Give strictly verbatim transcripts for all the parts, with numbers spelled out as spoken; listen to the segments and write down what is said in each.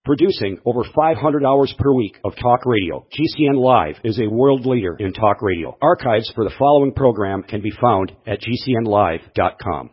Producing over five hundred hours per week of talk radio, G C N Live is a world leader in talk radio. Archives for the following program can be found at G C N live dot com.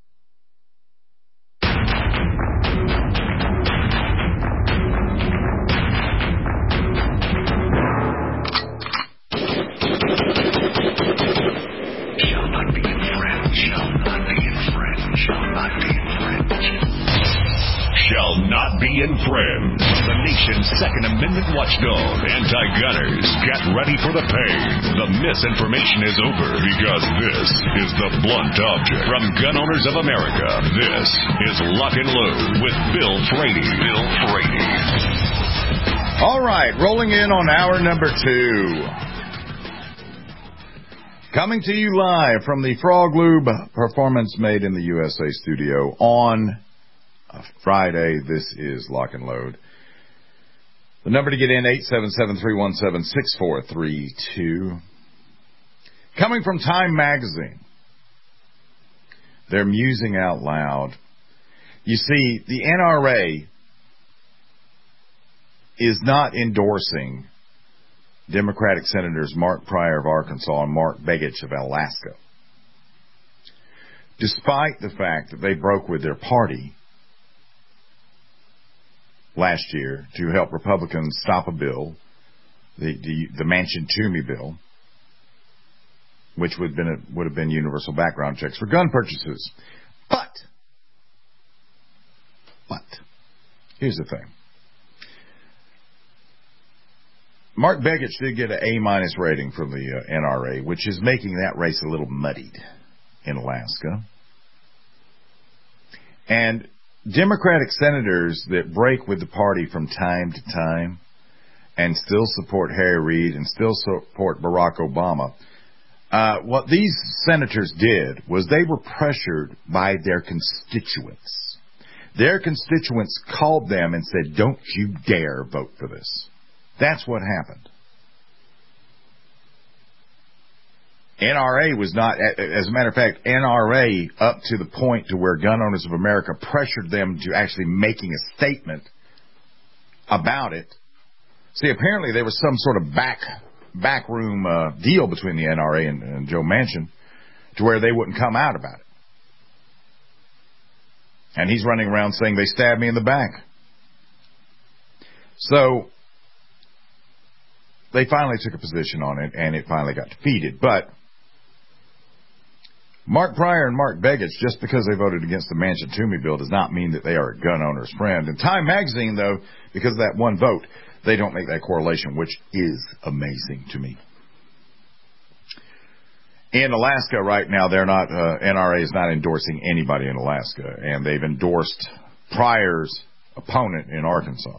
Shall not be infringed. The nation's Second Amendment watchdog, anti-gunners, get ready for the pain. The misinformation is over because this is the blunt object. From Gun Owners of America, this is Lock and Load with Bill Frady. Bill Frady. All right, rolling in on hour number two. Coming to you live from the Frog Lube Performance Made in the U S A studio on Friday. This is Lock and Load. The number to get in, eight seven seven, three one seven, six four three two. Coming from Time Magazine, they're musing out loud. You see, the N R A is not endorsing Democratic Senators Mark Pryor of Arkansas and Mark Begich of Alaska, despite the fact that they broke with their party last year to help Republicans stop a bill, the the, the Manchin-Toomey bill, which would have been a, would have been universal background checks for gun purchases. But, but, here's the thing. Mark Begich did get an A-minus rating from the uh, N R A, which is making that race a little muddied in Alaska. And Democratic senators that break with the party from time to time and still support Harry Reid and still support Barack Obama, uh, what these senators did was they were pressured by their constituents. Their constituents called them and said, "Don't you dare vote for this." That's what happened. N R A was not, as a matter of fact, N R A up to the point to where Gun Owners of America pressured them to actually making a statement about it. See, apparently there was some sort of back backroom uh, deal between the N R A and, and Joe Manchin to where they wouldn't come out about it. And he's running around saying they stabbed me in the back. So they finally took a position on it, and it finally got defeated. But Mark Pryor and Mark Begich, just because they voted against the Manchin-Toomey bill, does not mean that they are a gun owner's friend. And Time Magazine, though, because of that one vote, they don't make that correlation, which is amazing to me. In Alaska right now, they're not, uh, N R A is not endorsing anybody in Alaska, and they've endorsed Pryor's opponent in Arkansas.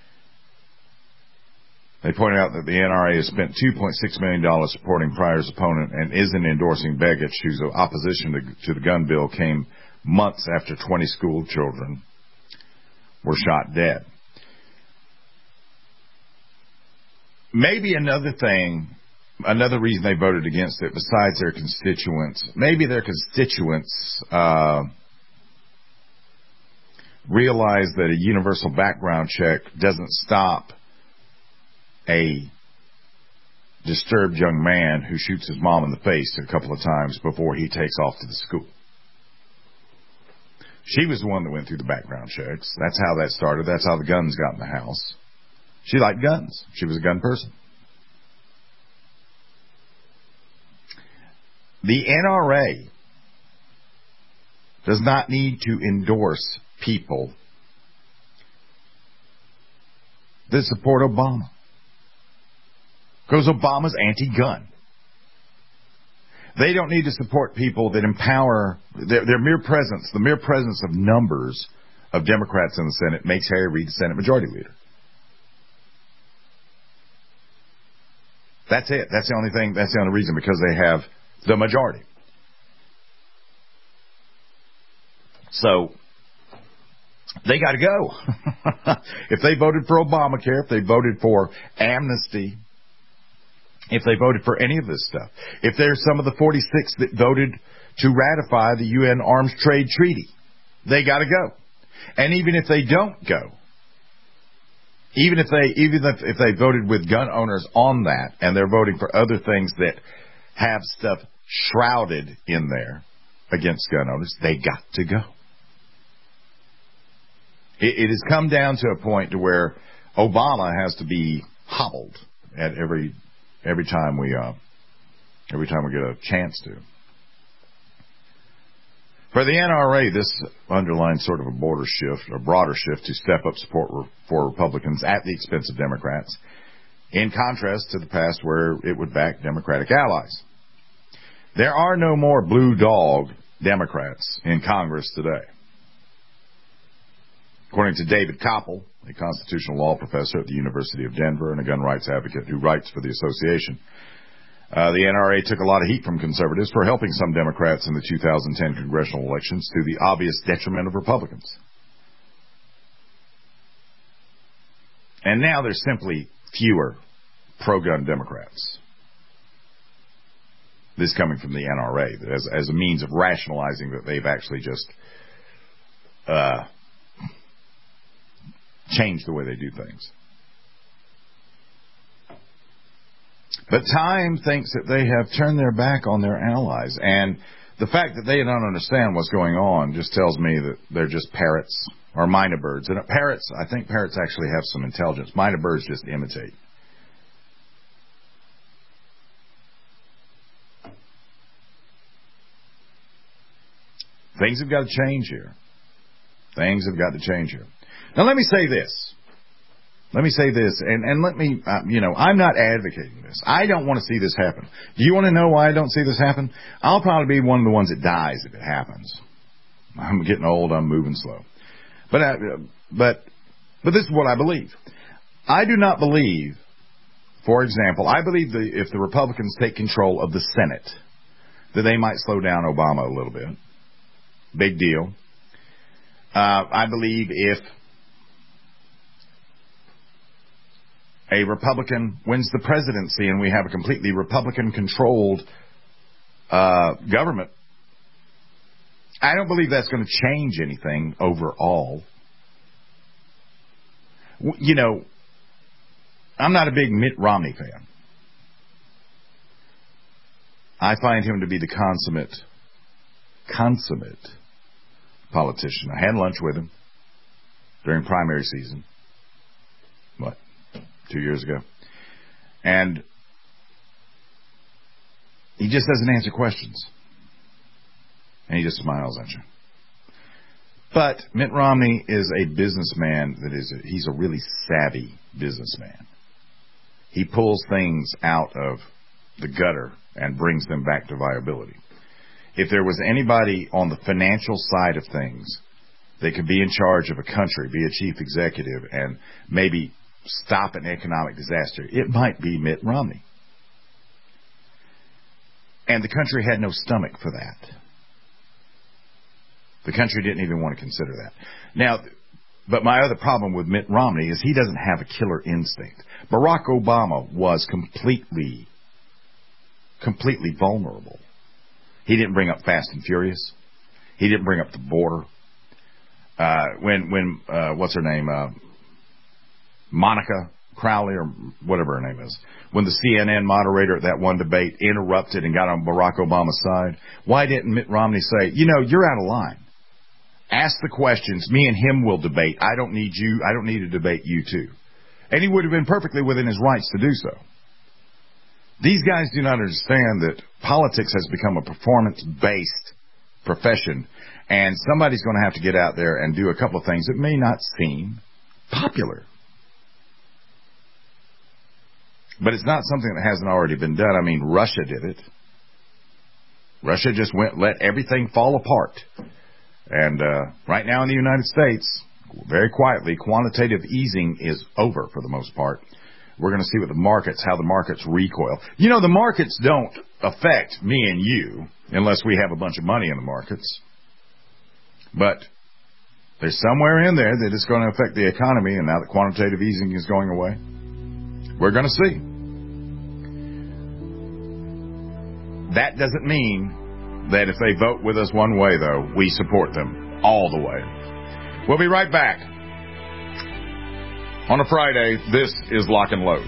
They pointed out that the N R A has spent two point six million dollars supporting Pryor's opponent and isn't endorsing Begich, whose opposition to, to the gun bill came months after twenty school children were shot dead. Maybe another thing, another reason they voted against it, besides their constituents, maybe their constituents uh, realize that a universal background check doesn't stop a disturbed young man who shoots his mom in the face a couple of times before he takes off to the school. She was the one that went through the background checks. That's how that started. That's how the guns got in the house. She liked guns. She was a gun person. The N R A does not need to endorse people that support Obama, because Obama's anti-gun. They don't need to support people that empower their, their mere presence. The mere presence of numbers of Democrats in the Senate makes Harry Reid the Senate Majority Leader. That's it. That's the only thing. That's the only reason, because they have the majority. So they got to go. If they voted for Obamacare, if they voted for amnesty, if they voted for any of this stuff, if there's some of the forty-six that voted to ratify the U N Arms Trade Treaty, they got to go. And even if they don't go, Even if they, even if, if they voted with gun owners on that, and they're voting for other things that have stuff shrouded in there against gun owners, they got to go. It, it has come down to a point to where Obama has to be hobbled at every every time we uh, every time we get a chance to. For the N R A, this underlines sort of a border shift, a broader shift to step up support for Republicans at the expense of Democrats, in contrast to the past where it would back Democratic allies. There are no more blue dog Democrats in Congress today. According to David Koppel, a constitutional law professor at the University of Denver and a gun rights advocate who writes for the association, Uh, the N R A took a lot of heat from conservatives for helping some Democrats in the two thousand ten congressional elections to the obvious detriment of Republicans. And now there's simply fewer pro-gun Democrats. This coming from the N R A as, as a means of rationalizing that they've actually just uh, changed the way they do things. But Time thinks that they have turned their back on their allies. And the fact that they don't understand what's going on just tells me that they're just parrots or mynah birds. And parrots, I think parrots actually have some intelligence. Mynah birds just imitate. Things have got to change here. Things have got to change here. Now let me say this. Let me say this, and, and let me, uh, you know, I'm not advocating this. I don't want to see this happen. Do you want to know why I don't see this happen? I'll probably be one of the ones that dies if it happens. I'm getting old. I'm moving slow. But, uh, but, but this is what I believe. I do not believe, for example, I believe that if the Republicans take control of the Senate, that they might slow down Obama a little bit. Big deal. Uh, I believe if a Republican wins the presidency and we have a completely Republican-controlled uh, government, I don't believe that's going to change anything overall. You know, I'm not a big Mitt Romney fan. I find him to be the consummate, consummate politician. I had lunch with him during primary season. What? Two years ago. And he just doesn't answer questions. And he just smiles at you. But Mitt Romney is a businessman that is, a, he's a really savvy businessman. He pulls things out of the gutter and brings them back to viability. If there was anybody on the financial side of things that could be in charge of a country, be a chief executive, and maybe stop an economic disaster, it might be Mitt Romney. And the country had no stomach for that. The country didn't even want to consider that. Now, but my other problem with Mitt Romney is he doesn't have a killer instinct. Barack Obama was completely, completely vulnerable. He didn't bring up Fast and Furious. He didn't bring up the border. Uh, when, when, uh, what's her name, uh, Monica Crowley or whatever her name is, when the C N N moderator at that one debate interrupted and got on Barack Obama's side, why didn't Mitt Romney say, you know, you're out of line. Ask the questions. Me and him will debate. I don't need you. I don't need to debate you too. And he would have been perfectly within his rights to do so. These guys do not understand that politics has become a performance-based profession, and somebody's going to have to get out there and do a couple of things that may not seem popular. But it's not something that hasn't already been done. I mean, Russia did it. Russia just went, let everything fall apart. And uh, right now in the United States, very quietly, quantitative easing is over for the most part. We're going to see what the markets, how the markets recoil. You know, the markets don't affect me and you unless we have a bunch of money in the markets. But there's somewhere in there that it's going to affect the economy, and now that quantitative easing is going away, we're going to see. That doesn't mean that if they vote with us one way, though, we support them all the way. We'll be right back. On a Friday, this is Lock and Load.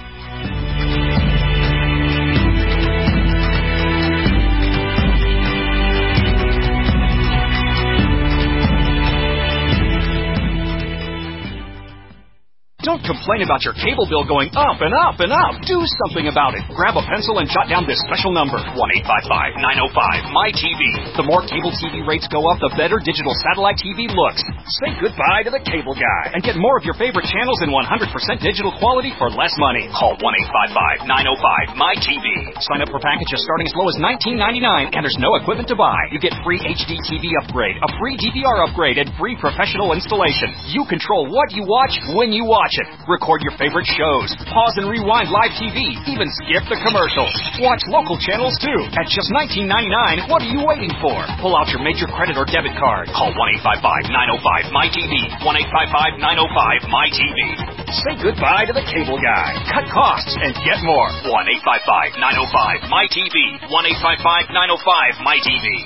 Don't complain about your cable bill going up and up and up. Do something about it. Grab a pencil and jot down this special number, one eight five five, nine oh five, M Y T V. The more cable T V rates go up, the better digital satellite T V looks. Say goodbye to the cable guy and get more of your favorite channels in one hundred percent digital quality for less money. Call one eight five five, nine oh five, M Y T V. Sign up for packages starting as low as nineteen ninety-nine, and there's no equipment to buy. You get free H D T V upgrade, a free D V R upgrade, and free professional installation. You control what you watch when you watch it. Record your favorite shows, pause and rewind live T V, even skip the commercials. Watch local channels too. At just nineteen ninety-nine, what are you waiting for? Pull out your major credit or debit card. Call one eight five five, nine oh five, M Y T V. one eight five five, nine oh five, M Y T V. Say goodbye to the cable guy. Cut costs and get more. one eight five five, nine oh five, M Y T V. one eight five five, nine oh five, M Y T V.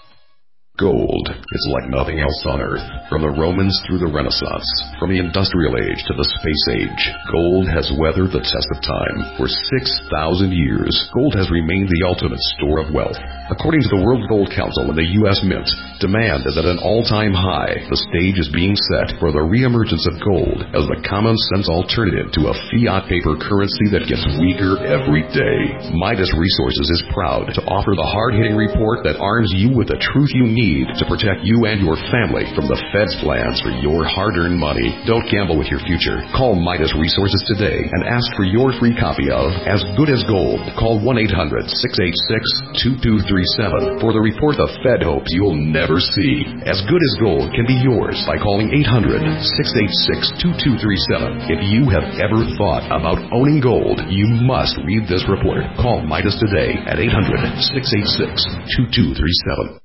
Gold is like nothing else on Earth. From the Romans through the Renaissance, from the Industrial Age to the Space Age, gold has weathered the test of time. For six thousand years, gold has remained the ultimate store of wealth. According to the World Gold Council and the U S Mint, demand is at an all-time high. The stage is being set for the reemergence of gold as the common-sense alternative to a fiat paper currency that gets weaker every day. Midas Resources is proud to offer the hard-hitting report that arms you with the truth you need to protect you and your family from the Fed's plans for your hard-earned money. Don't gamble with your future. Call Midas Resources today and ask for your free copy of As Good as Gold. Call one eight hundred, six eight six, two two three seven for the report the Fed hopes you'll never see. As Good as Gold can be yours by calling eight hundred, six eight six, two two three seven. If you have ever thought about owning gold, you must read this report. Call Midas today at eight hundred, six eight six, two two three seven.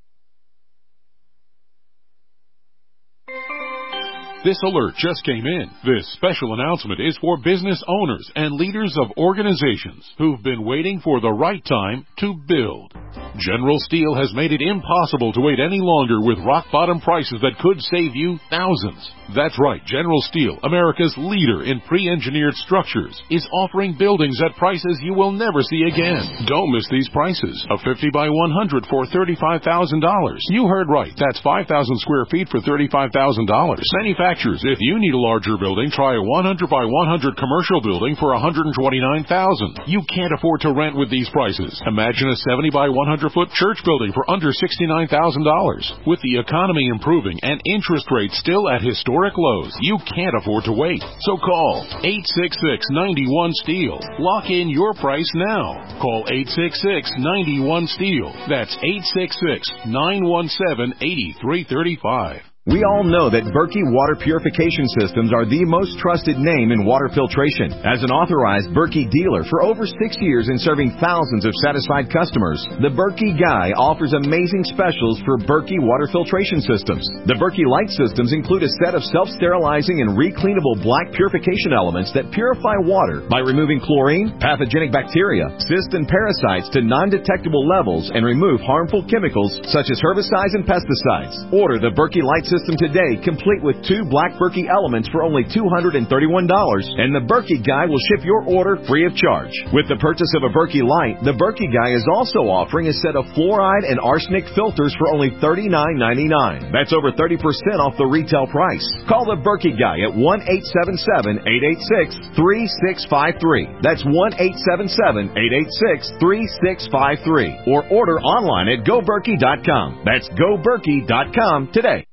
This alert just came in. This special announcement is for business owners and leaders of organizations who've been waiting for the right time to build. General Steel has made it impossible to wait any longer with rock-bottom prices that could save you thousands. That's right, General Steel, America's leader in pre-engineered structures, is offering buildings at prices you will never see again. Don't miss these prices. A fifty by one hundred for thirty-five thousand dollars. You heard right. That's five thousand square feet for thirty-five thousand dollars. Manufacturers, if you need a larger building, try a one hundred by one hundred commercial building for one hundred twenty-nine thousand dollars. You can't afford to rent with these prices. Imagine a seventy by one hundred foot church building for under sixty-nine thousand dollars. With the economy improving and interest rates still at historic lows, you can't afford to wait. So call eight six six, nine one, STEEL. Lock in your price now. Call eight six six, nine one, STEEL. That's eight six six, nine one seven, eight three three five. We all know that Berkey Water Purification Systems are the most trusted name in water filtration. As an authorized Berkey dealer for over six years and serving thousands of satisfied customers, the Berkey Guy offers amazing specials for Berkey Water Filtration Systems. The Berkey Light Systems include a set of self-sterilizing and recleanable black purification elements that purify water by removing chlorine, pathogenic bacteria, cysts, and parasites to non-detectable levels and remove harmful chemicals such as herbicides and pesticides. Order the Berkey Light System today, complete with two black Berkey elements for only two hundred thirty-one dollars, and the Berkey Guy will ship your order free of charge. With the purchase of a Berkey Light, the Berkey Guy is also offering a set of fluoride and arsenic filters for only thirty-nine ninety-nine. That's over thirty percent off the retail price. Call the Berkey Guy at one eight seven seven, eight eight six, three six five three. That's one eight seven seven, eight eight six, three six five three. Or order online at go berkey dot com. That's go berkey dot com today.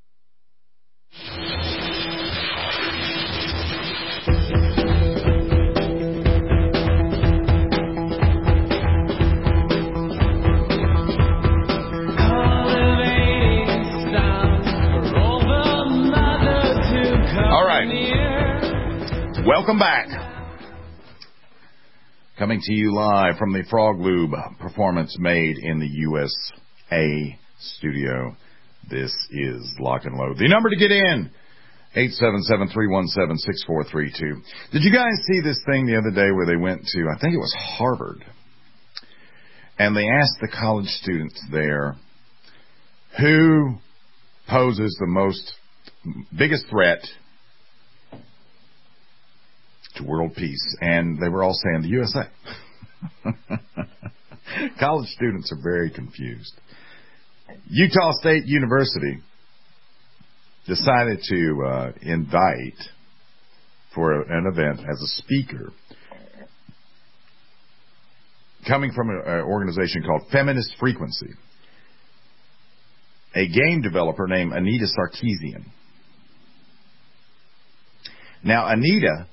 All right. Welcome back. Coming to you live from the Frog Lube Performance Made in the U S A studio. This is Lock and Load. The number to get in, eight seven seven, three one seven, six four three two. Did you guys see this thing the other day where they went to, I think it was Harvard, and they asked the college students there, who poses the most, biggest threat to world peace, and they were all saying the U S A. College students are very confused. Utah State University decided to uh, invite for an event as a speaker coming from an organization called Feminist Frequency, a game developer named Anita Sarkeesian. Now, Anita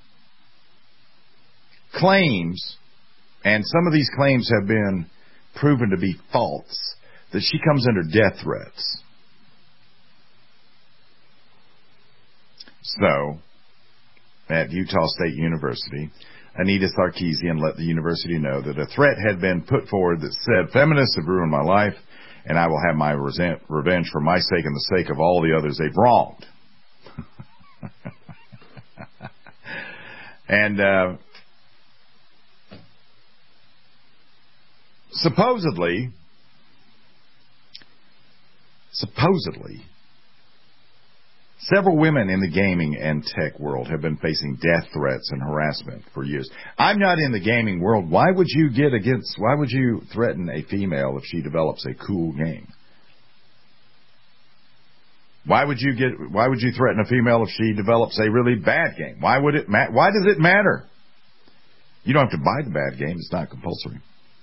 claims, and some of these claims have been proven to be false, that she comes under death threats. So, at Utah State University, Anita Sarkeesian let the university know that a threat had been put forward that said, feminists have ruined my life, and I will have my resent, revenge for my sake and the sake of all the others they've wronged. And uh, supposedly, supposedly, several women in the gaming and tech world have been facing death threats and harassment for years. I'm not in the gaming world. Why would you get against, why would you threaten a female if she develops a cool game? Why would you get, why would you threaten a female if she develops a really bad game? Why would it ma- why does it matter? You don't have to buy the bad game. It's not compulsory.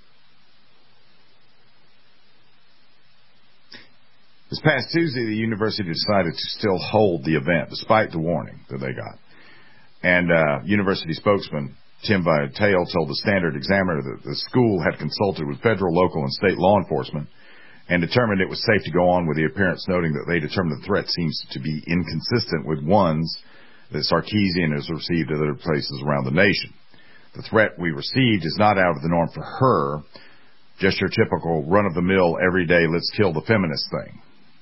This past Tuesday, the university decided to still hold the event, despite the warning that they got. And uh, university spokesman Tim Vitale told the Standard Examiner that the school had consulted with federal, local, and state law enforcement and determined it was safe to go on with the appearance, noting that they determined the threat seems to be inconsistent with ones that Sarkeesian has received at other places around the nation. The threat we received is not out of the norm for her, just your typical run-of-the-mill, everyday, let's kill the feminist thing.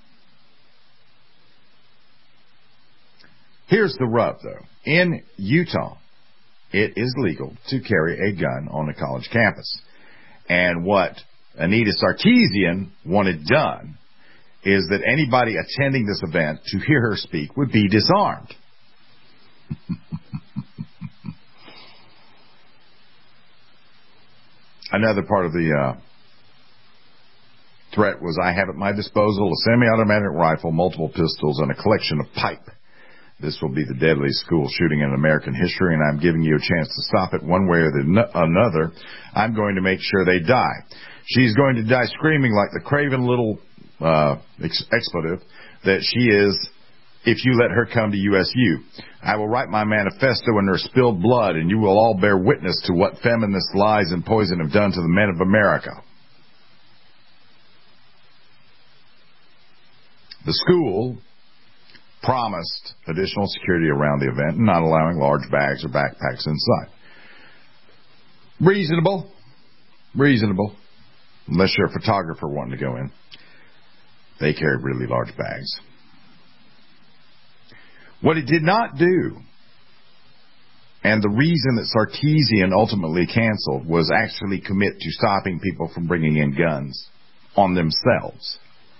Here's the rub, though. In Utah, it is legal to carry a gun on a college campus. And what Anita Sarkeesian wanted done is that anybody attending this event to hear her speak would be disarmed. Another part of the uh, threat was, I have at my disposal a semi-automatic rifle, multiple pistols, and a collection of pipe. This will be the deadliest school shooting in American history, and I'm giving you a chance to stop it one way or the another. I'm going to make sure they die. She's going to die screaming like the craven little uh, ex- expletive that she is if you let her come to U S U. I will write my manifesto in her spilled blood, and you will all bear witness to what feminist lies and poison have done to the men of America. The school promised additional security around the event and not allowing large bags or backpacks inside. Reasonable. Reasonable. Unless you're a photographer wanting to go in. They carry really large bags. What it did not do, and the reason that Sarkeesian ultimately canceled, was actually commit to stopping people from bringing in guns on themselves.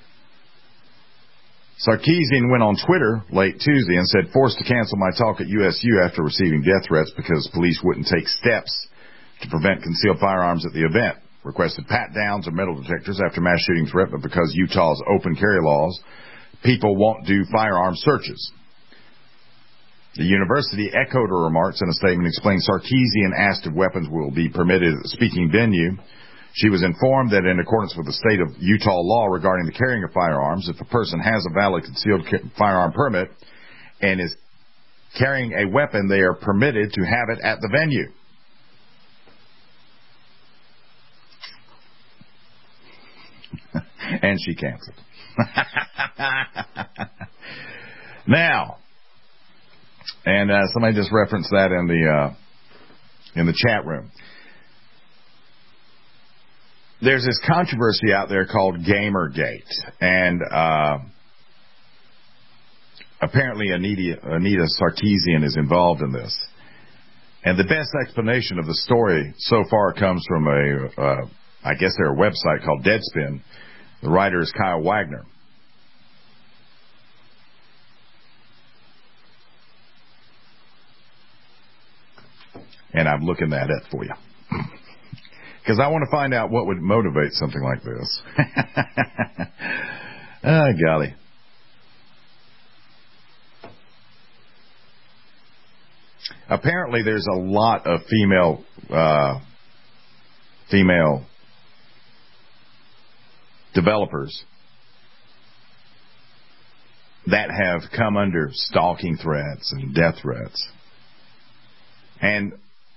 Sarkeesian went on Twitter late Tuesday and said, forced to cancel my talk at U S U after receiving death threats because police wouldn't take steps to prevent concealed firearms at the event. Requested pat-downs or metal detectors after mass shooting threat, but because Utah's open carry laws, people won't do firearm searches. The university echoed her remarks in a statement explaining Sarkeesian asked if weapons will be permitted at the speaking venue. She was informed that in accordance with the state of Utah law regarding the carrying of firearms, if a person has a valid concealed firearm permit and is carrying a weapon, they are permitted to have it at the venue. And she canceled. Now, and uh, somebody just referenced that in the uh, in the chat room. There's this controversy out there called Gamergate, and uh, apparently Anita, Anita Sarkeesian is involved in this. And the best explanation of the story so far comes from a, uh, I guess they're a website called Deadspin. The writer is Kyle Wagner. and I'm looking that up for you. Because I want to find out what would motivate something like this. Ah, golly. Apparently there's a lot of female uh, female developers that have come under stalking threats and death threats. And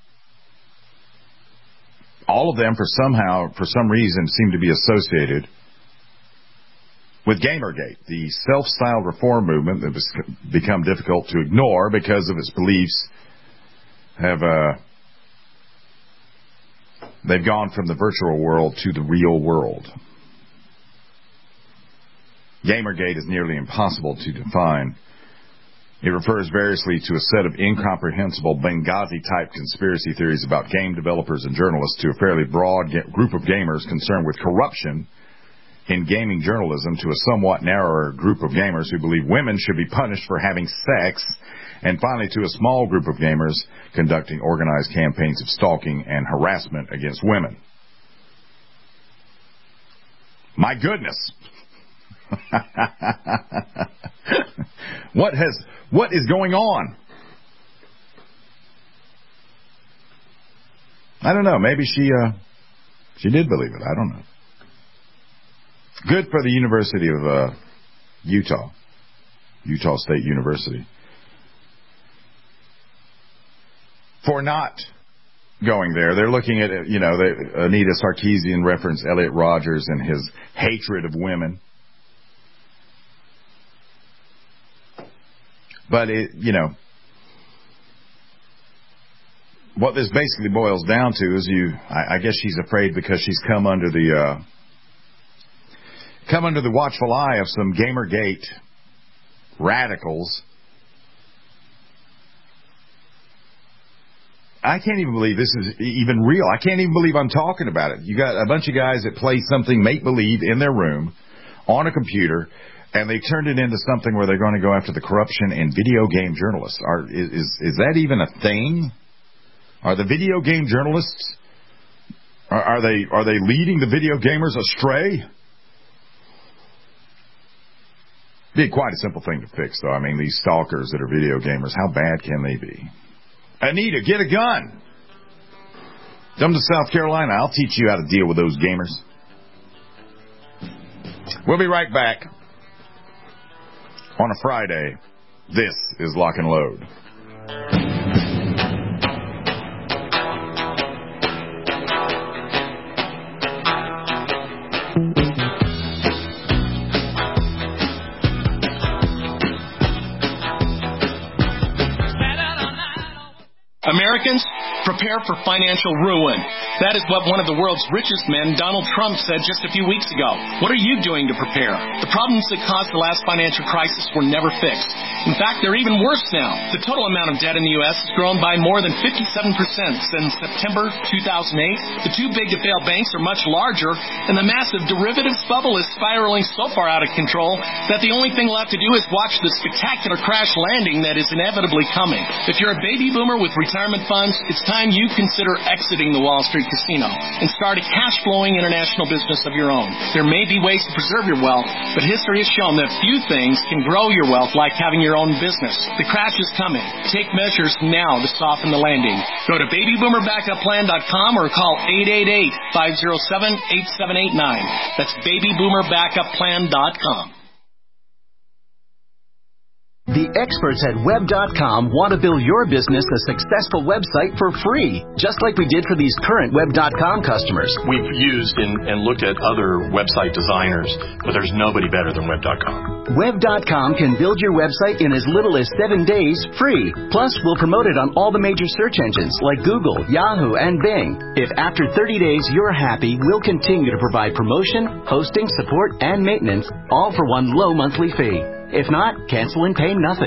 all of them, for somehow, for some reason, seem to be associated with Gamergate, the self-styled reform movement that has become difficult to ignore because of its beliefs have uh, they've gone from the virtual world to the real world. Gamergate is nearly impossible to define. It refers variously to a set of incomprehensible Benghazi-type conspiracy theories about game developers and journalists, to a fairly broad group of gamers concerned with corruption in gaming journalism, to a somewhat narrower group of gamers who believe women should be punished for having sex, and finally to a small group of gamers conducting organized campaigns of stalking and harassment against women. My goodness. What has what is going on? I don't know. Maybe she uh, she did believe it. I don't know. Good for the University of uh, Utah, Utah State University, for not going there. They're looking at, you know, they, Anita Sarkeesian referenced Elliot Rogers and his hatred of women. But, it, you know, what this basically boils down to is you, I, I guess she's afraid because she's come under the, uh, come under the watchful eye of some Gamergate radicals. I can't even believe this is even real. I can't even believe I'm talking about it. You got a bunch of guys that play something make-believe in their room on a computer, and they turned it into something where they're going to go after the corruption in video game journalists. Are, is, is that even a thing? Are the video game journalists, are, are they are they leading the video gamers astray? Be quite a simple thing to fix, though. I mean, these stalkers that are video gamers, how bad can they be? Anita, get a gun. Come to South Carolina. I'll teach you how to deal with those gamers. We'll be right back on a Friday. This is Lock and Load. Americans, prepare for financial ruin. That is what one of the world's richest men, Donald Trump, said just a few weeks ago. What are you doing to prepare? The problems that caused the last financial crisis were never fixed. In fact, they're even worse now. The total amount of debt in the U S has grown by more than fifty-seven percent since September two thousand eight. The too big to fail banks are much larger, and the massive derivatives bubble is spiraling so far out of control that the only thing left to do is watch the spectacular crash landing that is inevitably coming. If you're a baby boomer with retirement funds, it's time you consider exiting the Wall Street casino and start a cash-flowing international business of your own. There may be ways to preserve your wealth, but history has shown that few things can grow your wealth like having your own business. The crash is coming. Take measures now to soften the landing. Go to baby boomer backup plan dot com or call eight eight eight, five oh seven, eight seven eight nine. That's baby boomer backup plan dot com. The experts at web dot com want to build your business a successful website for free, just like we did for these current web dot com customers. We've used and, and looked at other website designers, but there's nobody better than web dot com. web dot com can build your website in as little as seven days free. Plus, we'll promote it on all the major search engines like Google, Yahoo, and Bing. If after thirty days you're happy, we'll continue to provide promotion, hosting, support, and maintenance, all for one low monthly fee. If not, cancel and pay nothing.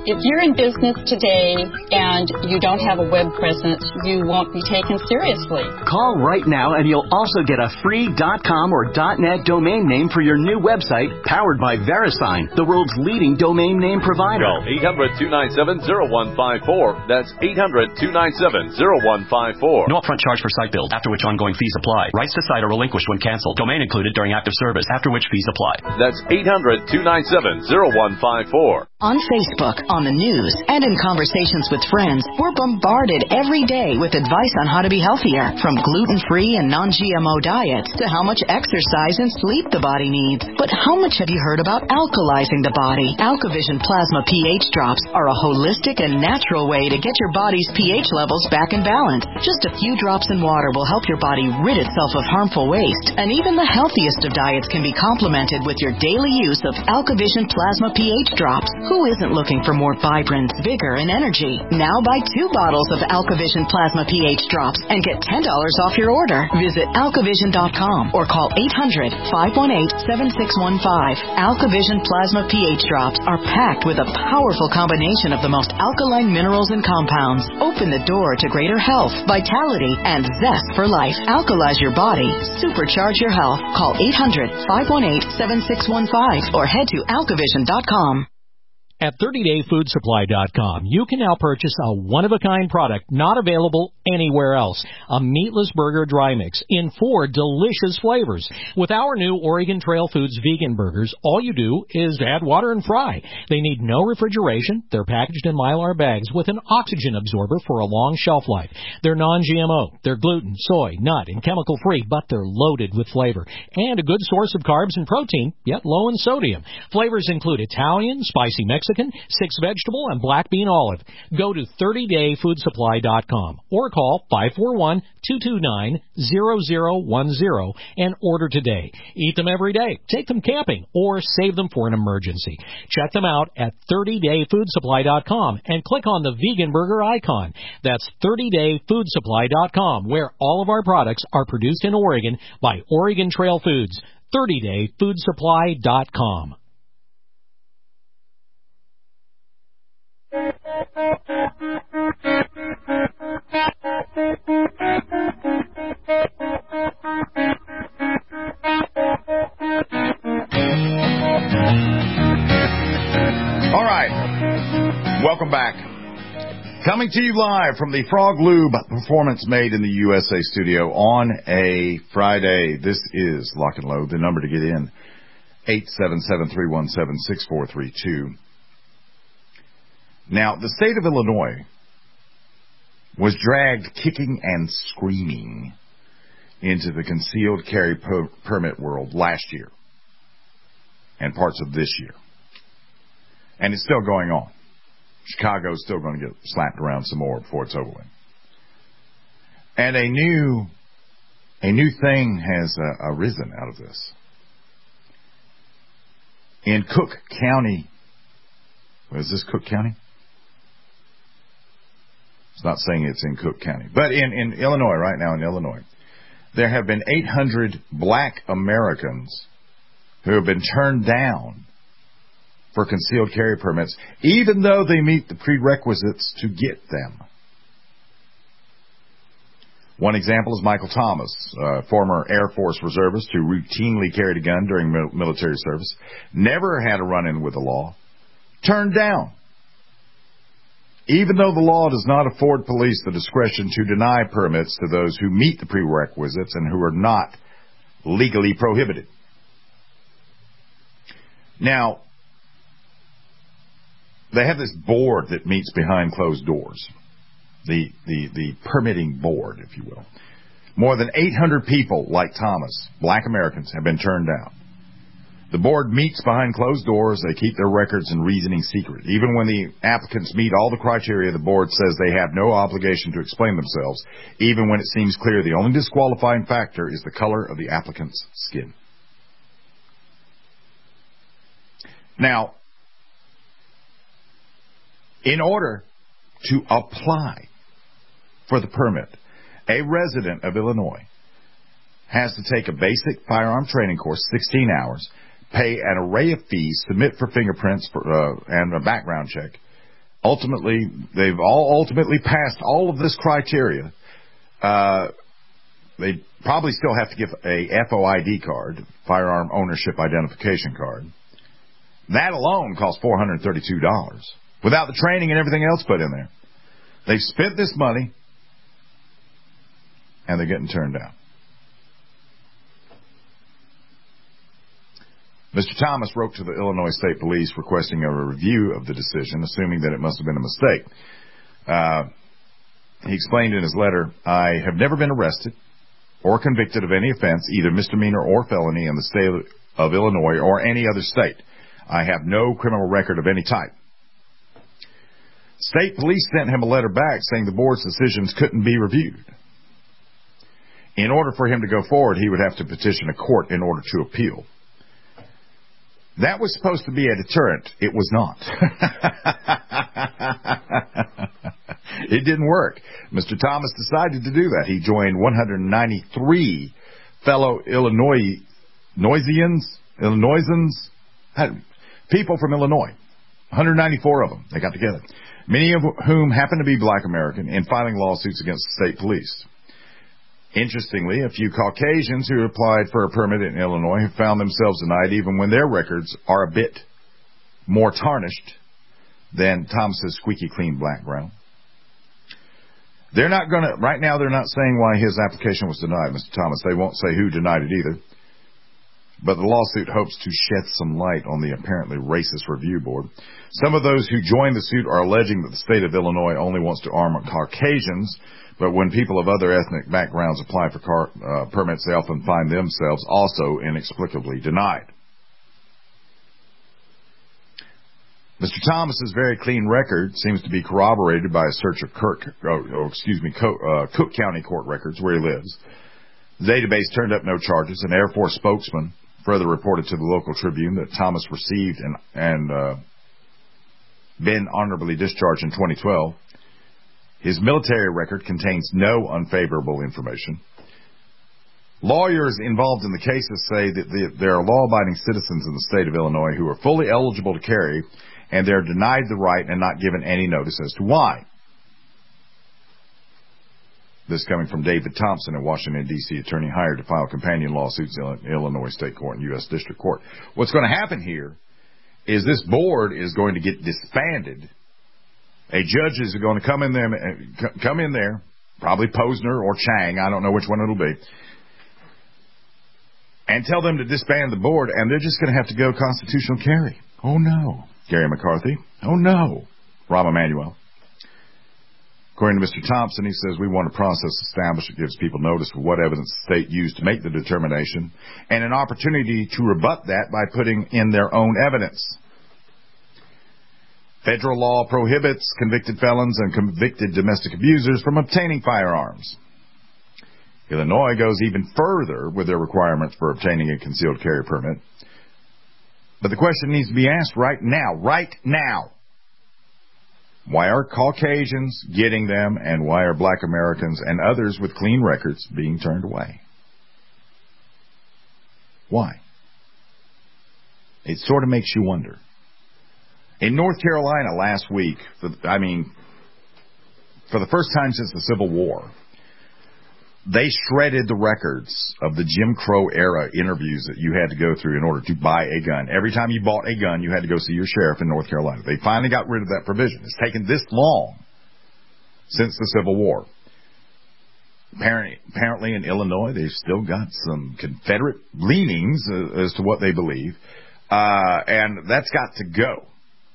If you're in business today and you don't have a web presence, you won't be taken seriously. Call right now and you'll also get a free .com or .net domain name for your new website powered by VeriSign, the world's leading domain name provider. Call eight hundred, two nine seven, zero one five four. That's eight hundred, two nine seven, zero one five four. No upfront charge for site build, after which ongoing fees apply. Rights to site are relinquished when canceled. Domain included during active service, after which fees apply. That's eight hundred, two nine seven, zero one five four. On Facebook, on the news, and in conversations with friends, we're bombarded every day with advice on how to be healthier, from gluten-free and non G M O diets to how much exercise and sleep the body needs. But how much have you heard about alkalizing the body? AlkaVision Plasma pH drops are a holistic and natural way to get your body's pH levels back in balance. Just a few drops in water will help your body rid itself of harmful waste, and even the healthiest of diets can be complemented with your daily use of AlkaVision Plasma pH drops. Who isn't looking for more vibrance, vigor, and energy? Now buy two bottles of AlkaVision Plasma pH drops and get ten dollars off your order. Visit alkavision dot com or call eight hundred, five one eight, seven six one five. AlkaVision Plasma pH drops are packed with a powerful combination of the most alkaline minerals and compounds. Open the door to greater health, vitality, and zest for life. Alkalize your body. Supercharge your health. Call eight hundred, five one eight, seven six one five or head to alkavision dot com. At thirty day food supply dot com, you can now purchase a one-of-a-kind product not available anywhere else. A meatless burger dry mix in four delicious flavors. With our new Oregon Trail Foods vegan burgers, all you do is add water and fry. They need no refrigeration. They're packaged in Mylar bags with an oxygen absorber for a long shelf life. They're non G M O. They're gluten, soy, nut, and chemical-free, but they're loaded with flavor. And a good source of carbs and protein, yet low in sodium. Flavors include Italian, spicy Mexican, six vegetable, and black bean olive. Go to thirty day food supply dot com or call five four one, two two nine, zero zero one zero and order today. Eat them every day, take them camping, or save them for an emergency. Check them out at thirty day food supply dot com and click on the vegan burger icon. That's thirty day food supply dot com, where all of our products are produced in Oregon by Oregon Trail Foods. thirty day food supply dot com. All right. Welcome back. Coming to you live from the Frog Lube Performance Made in the U S A studio on a Friday. This is Lock and Load. The number to get in, eight seven seven, three one seven, six four three two. Now, the state of Illinois was dragged kicking and screaming into the concealed carry per- permit world last year and parts of this year. And it's still going on. Chicago's still going to get slapped around some more before it's over with. And a new, a new thing has uh, arisen out of this. In Cook County, is this Cook County? It's not saying it's in Cook County. But in, in Illinois, right now in Illinois, there have been eight hundred black Americans who have been turned down for concealed carry permits, even though they meet the prerequisites to get them. One example is Michael Thomas, uh, former Air Force reservist who routinely carried a gun during mil- military service, never had a run-in with the law, turned down. Even though the law does not afford police the discretion to deny permits to those who meet the prerequisites and who are not legally prohibited. Now, they have this board that meets behind closed doors, the, the, the permitting board, if you will. More than eight hundred people like Thomas, black Americans, have been turned down. The board meets behind closed doors. They keep their records and reasoning secret. Even when the applicants meet all the criteria, the board says they have no obligation to explain themselves, even when it seems clear the only disqualifying factor is the color of the applicant's skin. Now, in order to apply for the permit, a resident of Illinois has to take a basic firearm training course, sixteen hours, pay an array of fees, submit for fingerprints for, uh, and a background check, ultimately, they've all ultimately passed all of this criteria. Uh, they probably still have to give a F O I D card, firearm ownership identification card. That alone costs four hundred thirty-two dollars, without the training and everything else put in there. They've spent this money, and they're getting turned down. Mister Thomas wrote to the Illinois State Police requesting a review of the decision, assuming that it must have been a mistake. Uh, he explained in his letter, I have never been arrested or convicted of any offense, either misdemeanor or felony, in the state of Illinois or any other state. I have no criminal record of any type. State police sent him a letter back saying the board's decisions couldn't be reviewed. In order for him to go forward, he would have to petition a court in order to appeal. That was supposed to be a deterrent. It was not. It didn't work. Mister Thomas decided to do that. He joined one hundred ninety-three fellow Illinois, Illinoisans, Illinoisans, people from Illinois. one hundred ninety-four of them. They got together. Many of whom happen to be black American, in filing lawsuits against the state police. Interestingly, a few Caucasians who applied for a permit in Illinois have found themselves denied even when their records are a bit more tarnished than Thomas's squeaky clean background. They're not going to, right now they're not saying why his application was denied, Mister Thomas. They won't say who denied it either. But the lawsuit hopes to shed some light on the apparently racist review board. Some of those who joined the suit are alleging that the state of Illinois only wants to arm Caucasians, but when people of other ethnic backgrounds apply for car, uh, permits, they often find themselves also inexplicably denied. Mister Thomas's very clean record seems to be corroborated by a search of Kirk, oh, oh, excuse me, Co- uh, Cook County court records where he lives. The database turned up no charges. An Air Force spokesman further reported to the local Tribune that Thomas received and, and uh, been honorably discharged in twenty twelve. His military record contains no unfavorable information. Lawyers involved in the cases say that the, there are law-abiding citizens in the state of Illinois who are fully eligible to carry, and they're denied the right and not given any notice as to why. This coming from David Thompson, a Washington, D C attorney hired to file companion lawsuits in Illinois State Court and U S District Court. What's going to happen here is this board is going to get disbanded. A judge is going to come in there, come in there, probably Posner or Chang, I don't know which one it'll be, and tell them to disband the board, and they're just going to have to go constitutional carry. Oh, no. Gary McCarthy. Oh, no. Rahm Emanuel. According to Mister Thompson, he says, we want a process established that gives people notice of what evidence the state used to make the determination and an opportunity to rebut that by putting in their own evidence. Federal law prohibits convicted felons and convicted domestic abusers from obtaining firearms. Illinois goes even further with their requirements for obtaining a concealed carry permit. But the question needs to be asked right now, right now. Why are Caucasians getting them, and why are black Americans and others with clean records being turned away? Why? It sort of makes you wonder. In North Carolina last week, I mean, for the first time since the Civil War, they shredded the records of the Jim Crow era interviews that you had to go through in order to buy a gun. Every time you bought a gun, you had to go see your sheriff in North Carolina. They finally got rid of that provision. It's taken this long since the Civil War. Apparently, apparently in Illinois, they've still got some Confederate leanings uh, as to what they believe, uh, and that's got to go.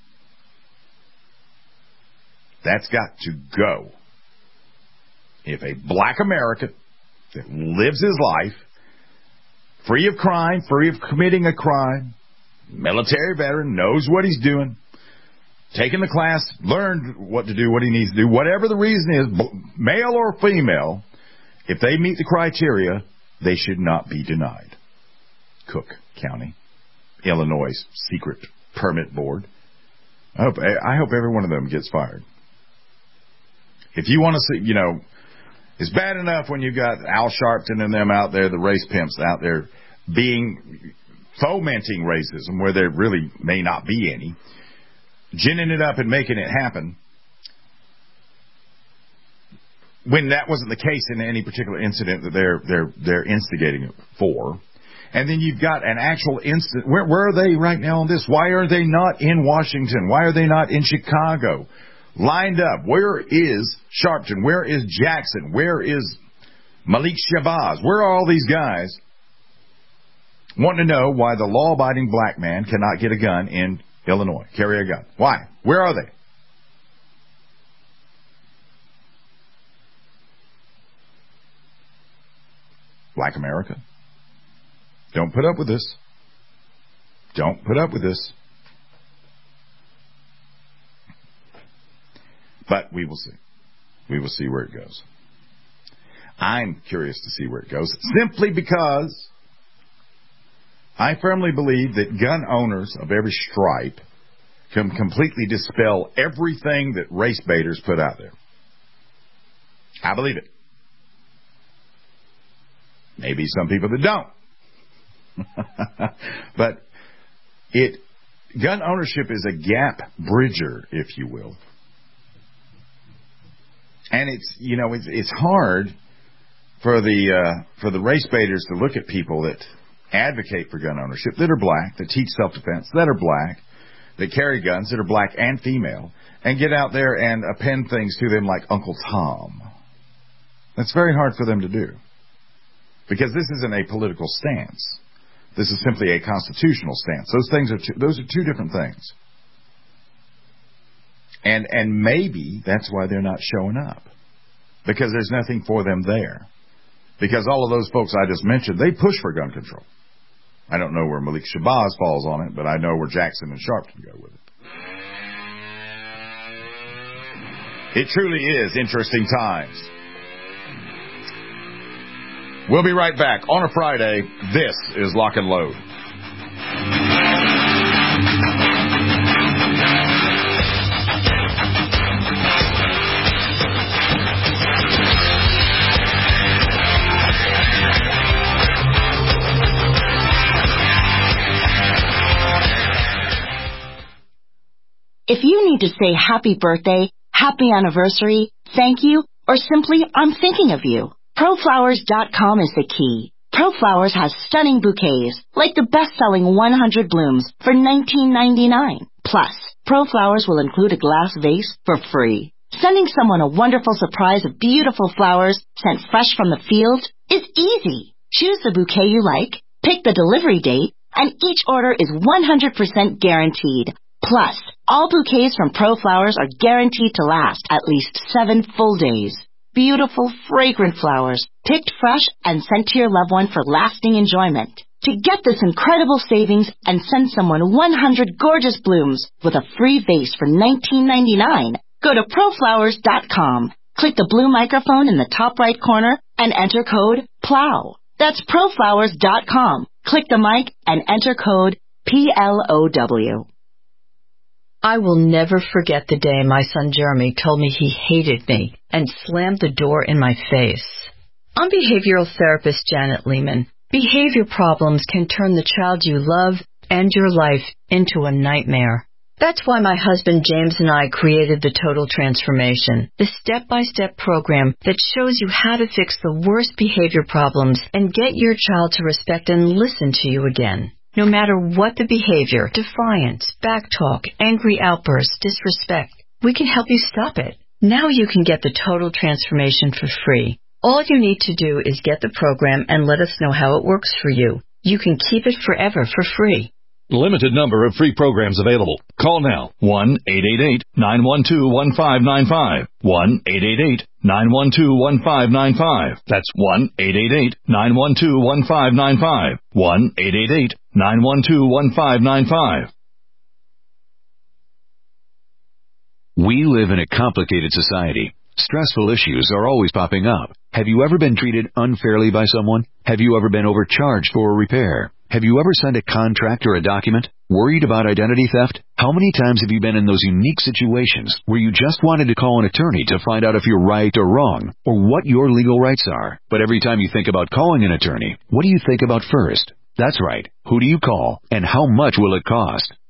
That's got to go. If a black American that lives his life free of crime, free of committing a crime, military veteran, knows what he's doing, taken the class, learned what to do, what he needs to do, whatever the reason is, male or female, if they meet the criteria, they should not be denied. Cook County, Illinois secret permit board. I hope, I hope every one of them gets fired. If you want to see, you know, it's bad enough when you got Al Sharpton and them out there, the race pimps out there, being fomenting racism where there really may not be any. ginning it up and making it happen, when that wasn't the case in any particular incident that they're they're they're instigating it for. And then you've got an actual incident. Where, where are they right now on this? Why are they not in Washington? Why are they not in Chicago? Lined up. Where is Sharpton? Where is Jackson? Where is Malik Shabazz? Where are all these guys wanting to know why the law-abiding black man cannot get a gun in Illinois, carry a gun? Why? Where are they? Black America. Don't put up with this. Don't put up with this. But we will see. We will see where it goes. I'm curious to see where it goes, simply because I firmly believe that gun owners of every stripe can completely dispel everything that race baiters put out there. I believe it. Maybe some people that don't. But it gun ownership is a gap bridger, if you will. And it's, you know, it's, it's hard for the uh, for the race baiters to look at people that advocate for gun ownership, that are black, that teach self-defense, that are black, that carry guns, that are black and female, and get out there and append things to them like Uncle Tom. That's very hard for them to do. Because this isn't a political stance. This is simply a constitutional stance. Those things are two, those are two different things. And and maybe that's why they're not showing up. Because there's nothing for them there. Because all of those folks I just mentioned, they push for gun control. I don't know where Malik Shabazz falls on it, but I know where Jackson and Sharpton go with it. It truly is interesting times. We'll be right back on a Friday. This is Lock and Load. If you need to say happy birthday, happy anniversary, thank you, or simply I'm thinking of you, Pro Flowers dot com is the key. ProFlowers has stunning bouquets, like the best-selling one hundred blooms for nineteen ninety-nine. Plus, ProFlowers will include a glass vase for free. Sending someone a wonderful surprise of beautiful flowers sent fresh from the field is easy. Choose the bouquet you like, pick the delivery date, and each order is one hundred percent guaranteed. Plus, all bouquets from ProFlowers are guaranteed to last at least seven full days. Beautiful, fragrant flowers, picked fresh and sent to your loved one for lasting enjoyment. To get this incredible savings and send someone one hundred gorgeous blooms with a free vase for nineteen ninety-nine, go to Pro Flowers dot com. Click the blue microphone in the top right corner and enter code P L O W. That's Pro Flowers dot com. Click the mic and enter code P L O W. I will never forget the day my son Jeremy told me he hated me and slammed the door in my face. I'm behavioral therapist Janet Lehman. Behavior problems can turn the child you love and your life into a nightmare. That's why my husband James and I created the Total Transformation, the step-by-step program that shows you how to fix the worst behavior problems and get your child to respect and listen to you again. No matter what the behavior, defiance, backtalk, angry outbursts, disrespect, we can help you stop it. Now you can get the Total Transformation for free. All you need to do is get the program and let us know how it works for you. You can keep it forever for free. Limited number of free programs available. Call now. one eight eight eight, nine one two, one five nine five. one eight eight eight, nine one two, one five nine five. That's one eight eight eight, nine one two, one five nine five. one eight eight eight, nine one two, one five nine five. We live in a complicated society. Stressful issues are always popping up. Have you ever been treated unfairly by someone? Have you ever been overcharged for a repair? Have you ever signed a contract or a document? Worried about identity theft? How many times have you been in those unique situations where you just wanted to call an attorney to find out if you're right or wrong, or what your legal rights are? But every time you think about calling an attorney, what do you think about first? That's right. Who do you call, and how much will it cost?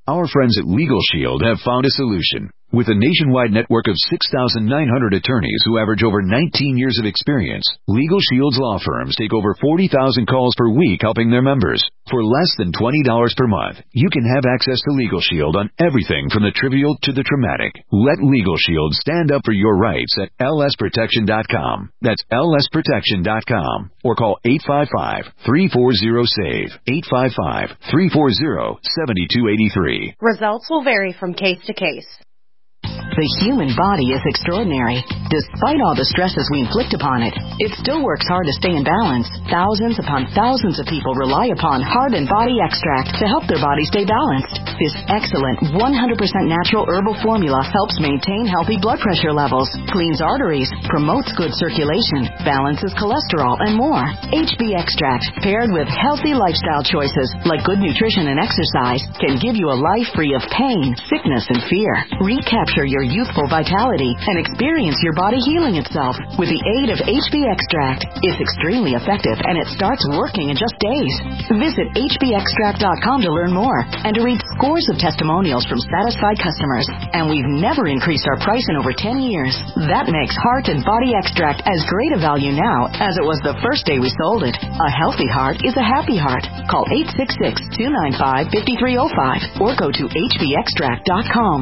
Our friends at Legal Shield have found a solution. With a nationwide network of six thousand nine hundred attorneys who average over nineteen years of experience, Legal Shield's law firms take over forty thousand calls per week helping their members. For less than twenty dollars per month, you can have access to Legal Shield on everything from the trivial to the traumatic. Let Legal Shield stand up for your rights at L S protection dot com. That's L S protection dot com. Or call eight five five, three four zero, SAVE, eight five five, three four zero, seven two eight three. Results will vary from case to case. The human body is extraordinary. Despite all the stresses we inflict upon it, it still works hard to stay in balance. Thousands upon thousands of people rely upon Heart and Body Extract to help their body stay balanced. This excellent one hundred percent natural herbal formula helps maintain healthy blood pressure levels, cleans arteries, promotes good circulation, balances cholesterol, and more. H B Extract, paired with healthy lifestyle choices like good nutrition and exercise, can give you a life free of pain, sickness, and fear. Recapture your youthful vitality and experience your body healing itself with the aid of H B Extract. It's extremely effective and it starts working in just days. Visit H B extract dot com to learn more and to read scores of testimonials from satisfied customers. And we've never increased our price in over ten years. That makes Heart and Body Extract as great a value now as it was the first day we sold it. A healthy heart is a happy heart. Call eight six six, two nine five, five three zero five or go to H B extract dot com.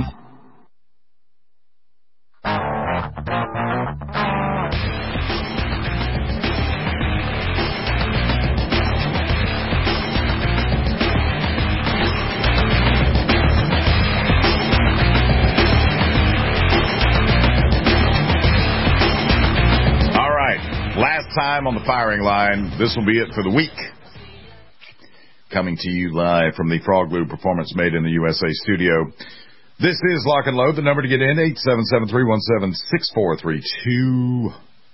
Last time on the firing line, this will be it for the week. Coming to you live from the Frog Glue Performance Made in the U S A studio. This is Lock and Load. The number to get in, eight seven seven, three one seven, six four three two.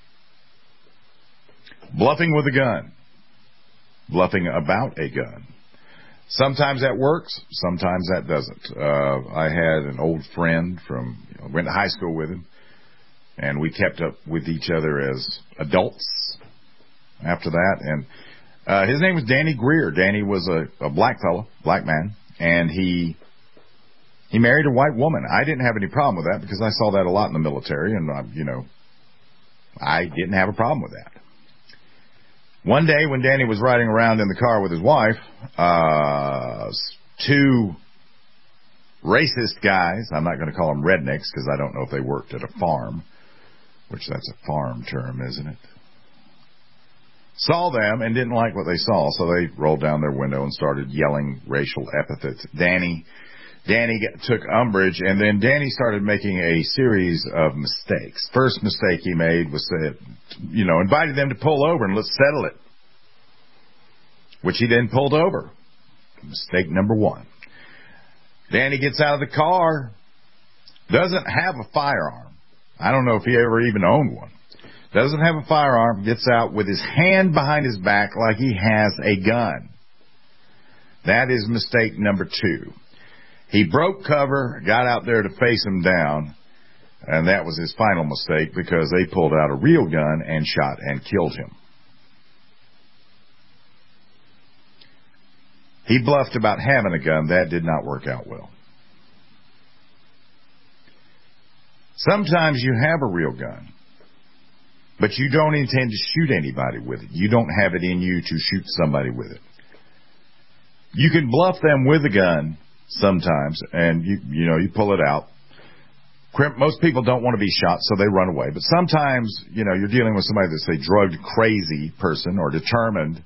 Bluffing with a gun. Bluffing about a gun. Sometimes that works, sometimes that doesn't. Uh, I had an old friend from, you know, went to high school with him. And we kept up with each other as adults after that. And uh, his name was Danny Greer. Danny was a, a black fellow, black man, and he he married a white woman. I didn't have any problem with that because I saw that a lot in the military, and, uh, you know, I didn't have a problem with that. One day when Danny was riding around in the car with his wife, uh, two racist guys, I'm not going to call them rednecks because I don't know if they worked at a farm, which that's a farm term, isn't it? Saw them and didn't like what they saw, so they rolled down their window and started yelling racial epithets. Danny, Danny get, took umbrage, and then Danny started making a series of mistakes. First mistake he made was that, you know, invited them to pull over and let's settle it, which he then pulled over. Mistake number one. Danny gets out of the car, doesn't have a firearm. I don't know if he ever even owned one. Doesn't have a firearm, gets out with his hand behind his back like he has a gun. That is mistake number two. He broke cover, got out there to face him down, and that was his final mistake because they pulled out a real gun and shot and killed him. He bluffed about having a gun. That did not work out well. Sometimes you have a real gun, but you don't intend to shoot anybody with it. You don't have it in you to shoot somebody with it. You can bluff them with a gun sometimes, and you you know, you pull it out. Most people don't want to be shot, so they run away. But sometimes, you know, you're dealing with somebody that's a drugged, crazy person or determined,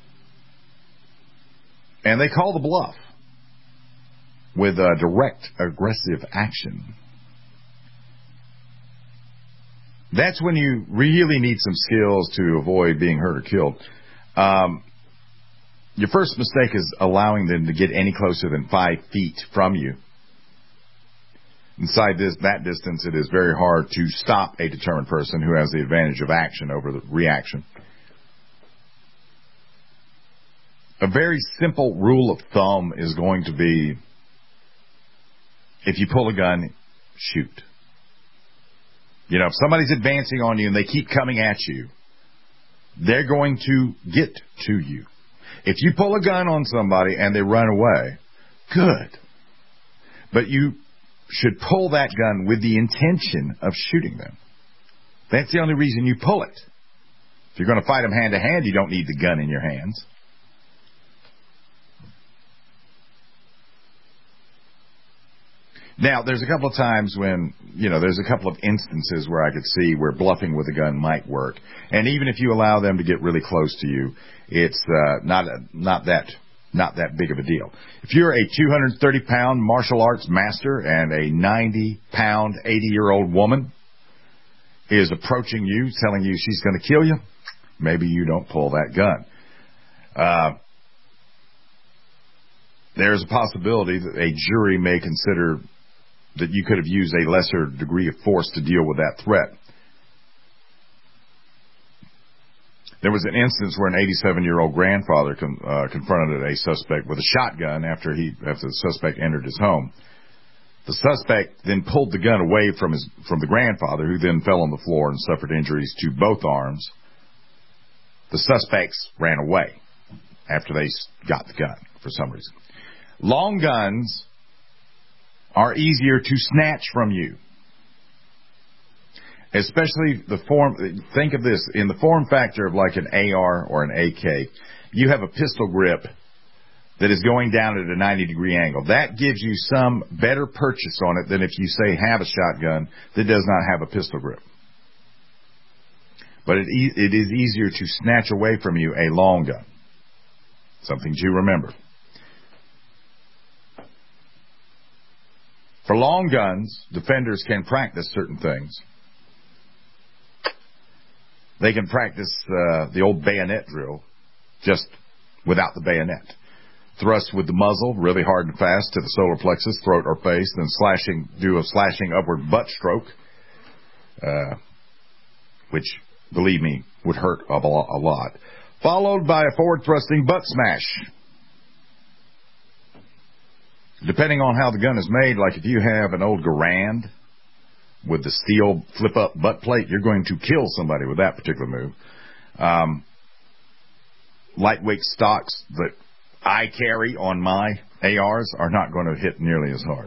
and they call the bluff with a direct, aggressive action. That's when you really need some skills to avoid being hurt or killed. Um, your first mistake is allowing them to get any closer than five feet from you. Inside this, that distance, it is very hard to stop a determined person who has the advantage of action over the reaction. A very simple rule of thumb is going to be, if you pull a gun, shoot. You know, if somebody's advancing on you and they keep coming at you, they're going to get to you. If you pull a gun on somebody and they run away, good. But you should pull that gun with the intention of shooting them. That's the only reason you pull it. If you're going to fight them hand to hand, you don't need the gun in your hands. Now, there's a couple of times when, you know, there's a couple of instances where I could see where bluffing with a gun might work. And even if you allow them to get really close to you, it's uh, not a, not that not that big of a deal. If you're a two hundred thirty pound martial arts master and a ninety pound, eighty-year-old woman is approaching you, telling you she's going to kill you, maybe you don't pull that gun. Uh, there's a possibility that a jury may consider that you could have used a lesser degree of force to deal with that threat. There was an instance where an eighty-seven-year-old grandfather con, uh, confronted a suspect with a shotgun after he after the suspect entered his home. The suspect then pulled the gun away from his from the grandfather, who then fell on the floor and suffered injuries to both arms. The suspects ran away after they got the gun for some reason. Long guns are easier to snatch from you. Especially the form, think of this, in the form factor of like an A R or an A K, you have a pistol grip that is going down at a ninety degree angle. That gives you some better purchase on it than if you say have a shotgun that does not have a pistol grip. But it, it is easier to snatch away from you a long gun. Something to remember. For long guns, defenders can practice certain things. They can practice uh, the old bayonet drill, just without the bayonet. Thrust with the muzzle really hard and fast to the solar plexus, throat, or face, then slashing, do a slashing upward butt stroke, uh, which, believe me, would hurt a lot, followed by a forward thrusting butt smash. Depending on how the gun is made, like if you have an old Garand with the steel flip-up butt plate, you're going to kill somebody with that particular move. Um, lightweight stocks that I carry on my A Rs are not going to hit nearly as hard.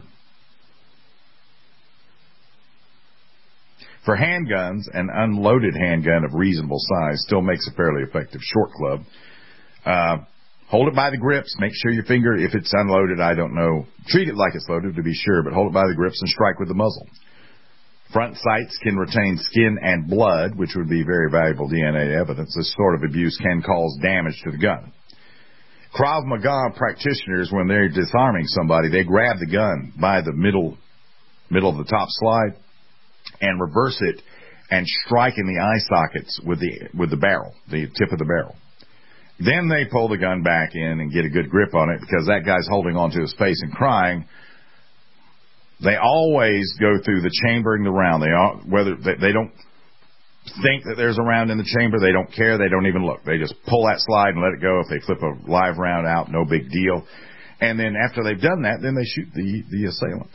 For handguns, an unloaded handgun of reasonable size still makes a fairly effective short club. Uh, hold it by the grips. Make sure your finger, if it's unloaded, I don't know, treat it like it's loaded to be sure, but hold it by the grips and strike with the muzzle. Front sights can retain skin and blood, which would be very valuable D N A evidence. This sort of abuse can cause damage to the gun. Krav Maga practitioners, when they're disarming somebody, they grab the gun by the middle, middle of the top slide and reverse it and strike in the eye sockets with the with the barrel, the tip of the barrel. Then they pull the gun back in and get a good grip on it, because that guy's holding onto his face and crying. They always go through the chambering the round. They all, whether they, they don't think that there's a round in the chamber, they don't care. They don't even look. They just pull that slide and let it go. If they flip a live round out, no big deal. And then after they've done that, then they shoot the, the assailant.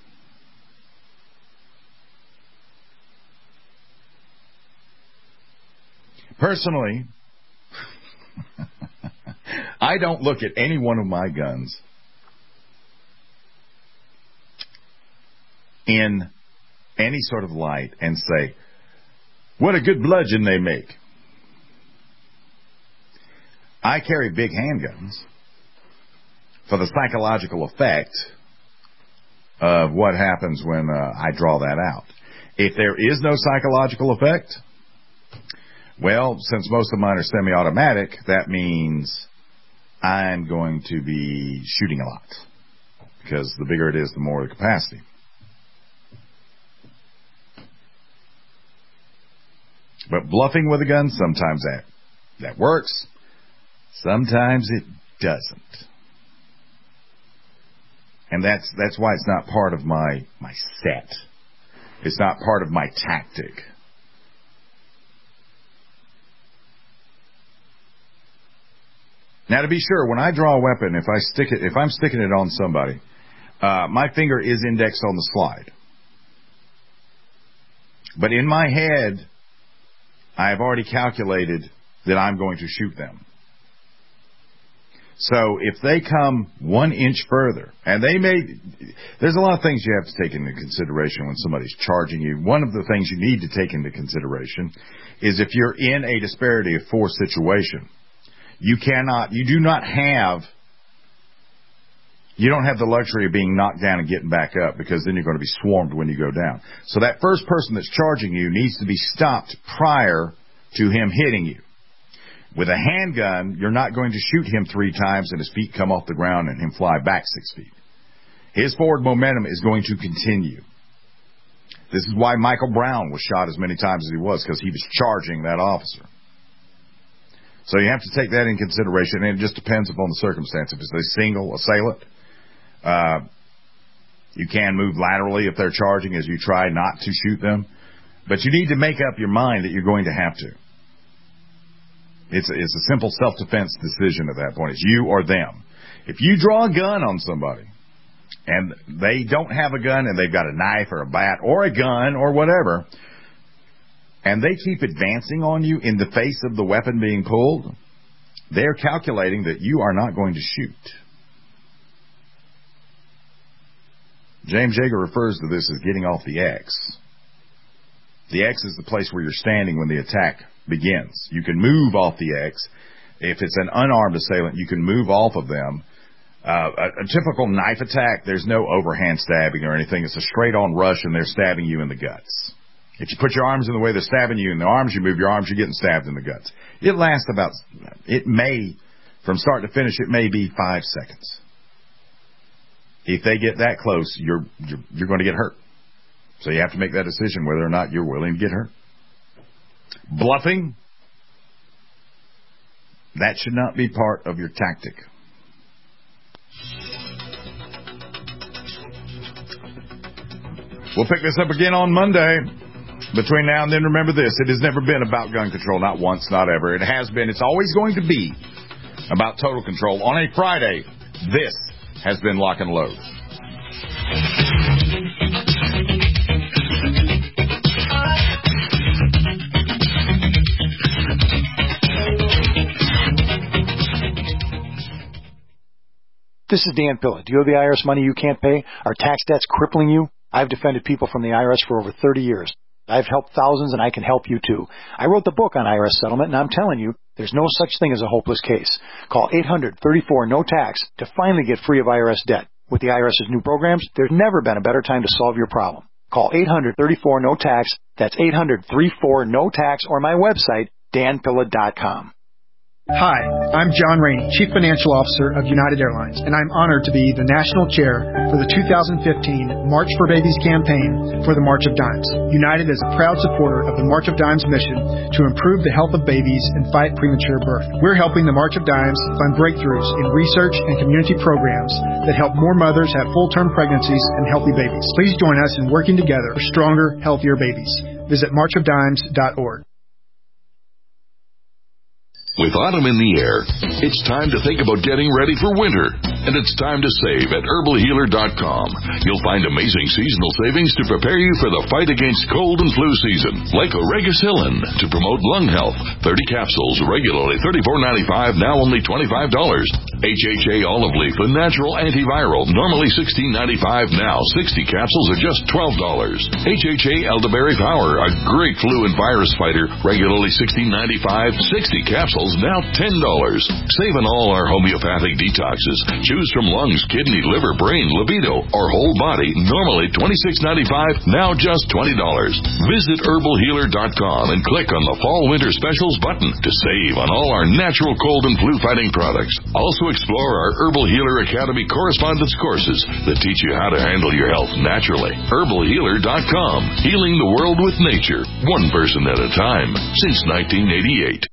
Personally, I don't look at any one of my guns in any sort of light and say, what a good bludgeon they make. I carry big handguns for the psychological effect of what happens when uh, I draw that out. If there is no psychological effect, well, since most of mine are semi-automatic, that means I'm going to be shooting a lot, because the bigger it is, the more the capacity. But bluffing with a gun, sometimes that, that works. Sometimes it doesn't. And that's that's why it's not part of my, my set. It's not part of my tactic. Now, to be sure, when I draw a weapon, if I stick it, if I'm sticking it on somebody, uh, my finger is indexed on the slide. But in my head, I have already calculated that I'm going to shoot them. So if they come one inch further, and they may, there's a lot of things you have to take into consideration when somebody's charging you. One of the things you need to take into consideration is if you're in a disparity of force situation, you cannot, you do not have, you don't have the luxury of being knocked down and getting back up, because then you're going to be swarmed when you go down. So that first person that's charging you needs to be stopped prior to him hitting you. With a handgun, you're not going to shoot him three times and his feet come off the ground and him fly back six feet. His forward momentum is going to continue. This is why Michael Brown was shot as many times as he was, because he was charging that officer. So you have to take that in consideration, and it just depends upon the circumstance. If it's a single assailant, uh, you can move laterally if they're charging as you try not to shoot them. But you need to make up your mind that you're going to have to. It's a, it's a simple self-defense decision at that point. It's you or them. If you draw a gun on somebody and they don't have a gun and they've got a knife or a bat or a gun or whatever, and they keep advancing on you in the face of the weapon being pulled, they're calculating that you are not going to shoot. James Yeager refers to this as getting off the X. The X is the place where you're standing when the attack begins. You can move off the X. If it's an unarmed assailant, you can move off of them. Uh, a, a typical knife attack, there's no overhand stabbing or anything. It's a straight-on rush, and they're stabbing you in the guts. If you put your arms in the way they're stabbing you in the arms, you move your arms, you're getting stabbed in the guts. It lasts about, it may, from start to finish, it may be five seconds. If they get that close, you're, you're, you're going to get hurt. So you have to make that decision whether or not you're willing to get hurt. Bluffing, that should not be part of your tactic. We'll pick this up again on Monday. Between now and then, remember this. It has never been about gun control. Not once, not ever. It has been. It's always going to be about total control. On a Friday, this has been Lock and Load. This is Dan Pilla. Do you owe the I R S money you can't pay? Are tax debts crippling you? I've defended people from the I R S for over thirty years. I've helped thousands, and I can help you too. I wrote the book on I R S settlement, and I'm telling you, there's no such thing as a hopeless case. Call eight hundred, thirty-four, no tax to finally get free of I R S debt. With the IRS's new programs, there's never been a better time to solve your problem. Call eight hundred, thirty-four, no tax. That's eight hundred, thirty-four, no tax, or my website, dan pilla dot com. Hi, I'm John Rainey, Chief Financial Officer of United Airlines, and I'm honored to be the National Chair for the two thousand fifteen March for Babies campaign for the March of Dimes. United is a proud supporter of the March of Dimes mission to improve the health of babies and fight premature birth. We're helping the March of Dimes fund breakthroughs in research and community programs that help more mothers have full-term pregnancies and healthy babies. Please join us in working together for stronger, healthier babies. Visit march of dimes dot org. With autumn in the air, it's time to think about getting ready for winter. And it's time to save at herbal healer dot com. You'll find amazing seasonal savings to prepare you for the fight against cold and flu season. Like Oregacillin to promote lung health. thirty capsules, regularly thirty-four ninety-five, now only twenty-five dollars. H H A olive leaf, a natural antiviral, normally sixteen ninety-five, now sixty capsules are just twelve dollars. H H A elderberry power, a great flu and virus fighter, regularly sixteen ninety-five, sixty capsules, now ten dollars. Save on all our homeopathic detoxes. Choose from lungs, kidney, liver, brain, libido, or whole body. Normally twenty-six ninety-five, now just twenty dollars. Visit herbal healer dot com and click on the Fall Winter Specials button to save on all our natural cold and flu fighting products. Also explore our Herbal Healer Academy correspondence courses that teach you how to handle your health naturally. herbal healer dot com. Healing the world with nature, one person at a time, since nineteen eighty-eight.